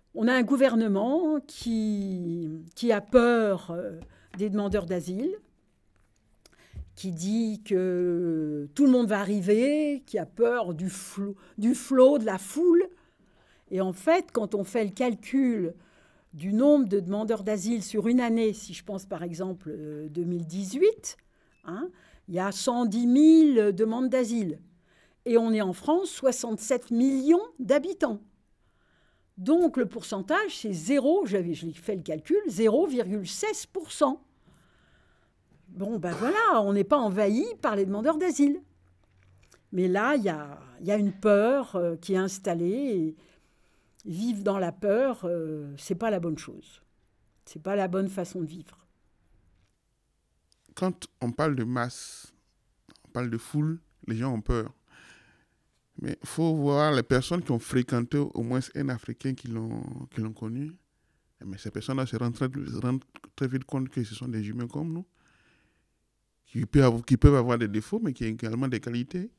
On a un gouvernement qui a peur des demandeurs d'asile, qui dit que tout le monde va arriver, qui a peur du flot, de la foule. Et en fait, quand on fait le calcul du nombre de demandeurs d'asile sur une année, si je pense par exemple 2018, hein, il y a 110 000 demandes d'asile. Et on est en France, 67 millions d'habitants. Donc le pourcentage, c'est 0, je l'ai fait le calcul, 0,16%. Bon, ben voilà, on n'est pas envahi par les demandeurs d'asile. Mais là, il y a une peur qui est installée. Et vivre dans la peur, c'est pas la bonne chose. C'est pas la bonne façon de vivre. Quand on parle de masse, on parle de foule, les gens ont peur. Mais il faut voir les personnes qui ont fréquenté au moins un Africain qui l'ont connu. Mais ces personnes-là se rendent très vite compte que ce sont des humains comme nous, qui peuvent avoir des défauts, mais qui ont également des qualités.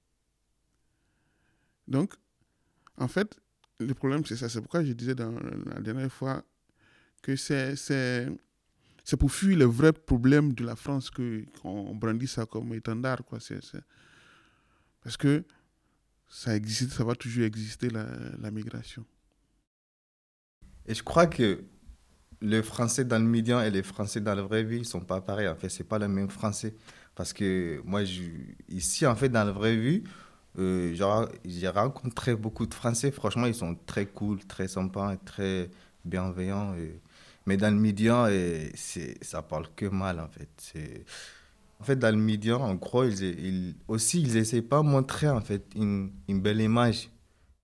Donc, en fait, le problème, c'est ça. C'est pourquoi je disais la dernière fois que c'est pour fuir le vrai problème de la France qu'on brandit ça comme étendard, quoi. Parce que ça existe, ça va toujours exister, la migration. Et je crois que les Français dans le médian et les Français dans la vraie vie ne sont pas pareils. En fait, c'est pas le même Français. Parce que moi, ici, en fait, dans la vraie vie, j'ai rencontré beaucoup de Français. Franchement, ils sont très cool, très sympas, et très bienveillants. Mais dans le médian, ça parle que mal, en fait. En fait, dans le médian, en gros, aussi, ils essaient pas de montrer, en fait, une belle image